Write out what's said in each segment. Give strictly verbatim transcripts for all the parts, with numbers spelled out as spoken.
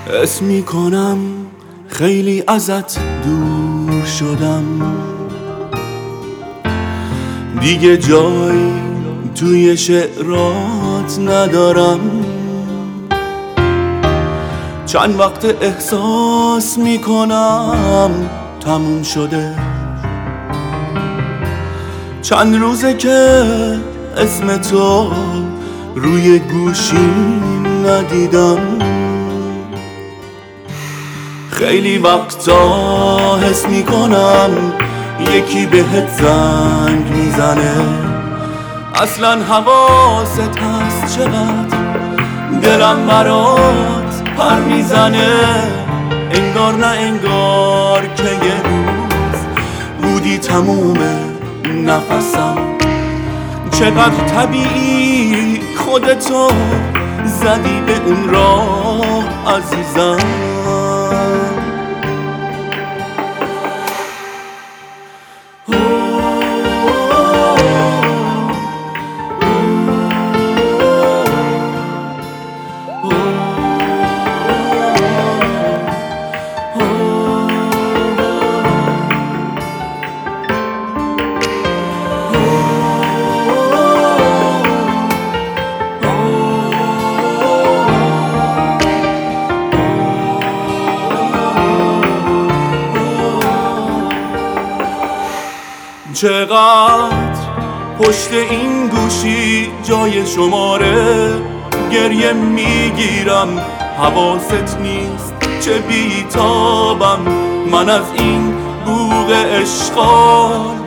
حس میکنم خیلی ازت دور شدم، دیگه جایی توی شعرات ندارم. چند وقت احساس میکنم تموم شده، چند روزه که اسم تو روی گوشیم ندیدم. خیلی وقتا حس میکنم یکی بهت زنگ میزنه، اصلا حواست هست چقدر دلم برات پر میزنه. انگار نه انگار که یه روز بودی تموم نفسم. چقدر طبیعی خودتو زدی به اون راه عزیزم. چقدر پشت این گوشی جای شماره گریه میگیرم، حواست نیست چه بیتابم. من از این بوق اشغال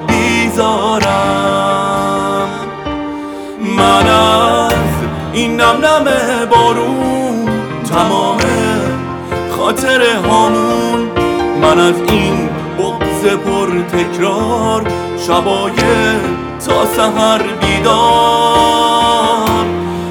بیزارم، من از این نم نم بارون تمام خاطر هامون. من از این بغض پر تکرار شبای تا سحر بیدار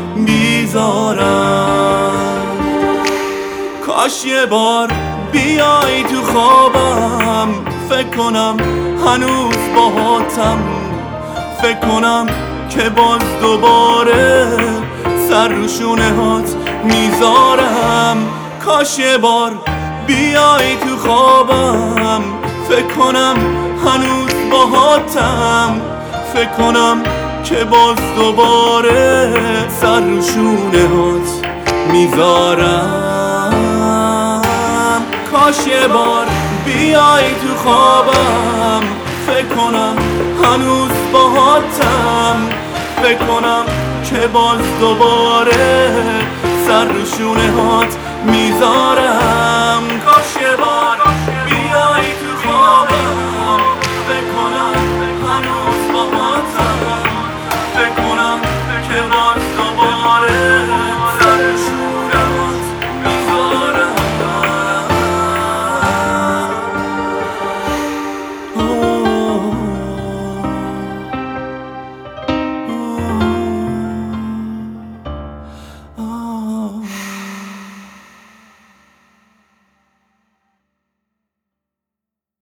بیزارم. کاش یه بار بیای تو خوابم، فکر کنم هنوز باهاتم، فکر کنم که باز دوباره سر رو شونه هات میذارم. کاش یه بار بیای تو خوابم، فکر کنم هنوز باهاتم، فکر کنم که باز دوباره سر رو شونه هات میذارم. کاش یه بار بیای تو خوابم، فکر کنم هنوز باهاتم، فکر کنم که باز دوباره سر رو شونه هات میذارم.